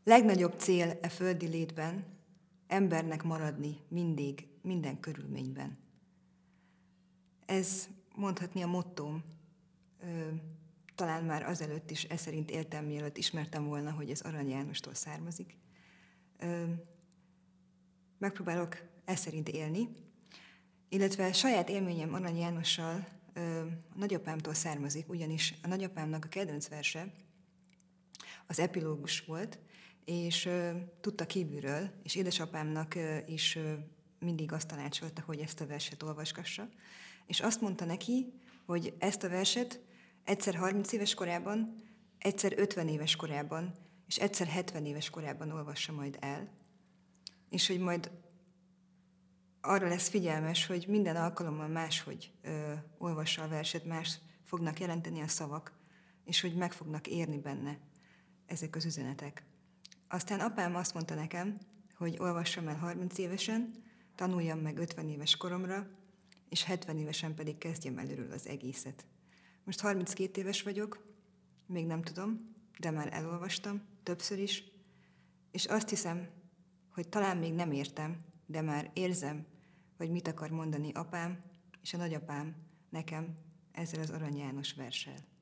Legnagyobb cél e földi létben embernek maradni mindig, minden körülményben. Ez mondhatni a mottóm. Talán már azelőtt is szerint éltem, mielőtt ismertem volna, hogy ez Arany Jánostól származik. Megpróbálok szerint élni, illetve saját élményem Arany Jánossal a nagyapámtól származik, ugyanis a nagyapámnak a kedvenc verse az epilógus volt, és tudta kívülről, és édesapámnak is mindig azt tanácsolta, hogy ezt a verset olvasgassa, és azt mondta neki, hogy ezt a verset egyszer 30 éves korában, egyszer 50 éves korában, és egyszer 70 éves korában olvassa majd el, és hogy majd arra lesz figyelmes, hogy minden alkalommal máshogy olvassa a verset, más fognak jelenteni a szavak, és hogy meg fognak érni benne ezek az üzenetek. Aztán apám azt mondta nekem, hogy olvassam el 30 évesen, tanuljam meg 50 éves koromra, és 70 évesen pedig kezdjem előről az egészet. Most 32 éves vagyok, még nem tudom, de már elolvastam, többször is, és azt hiszem, hogy talán még nem értem, de már érzem, hogy mit akar mondani apám és a nagyapám nekem ezzel az Arany János verssel.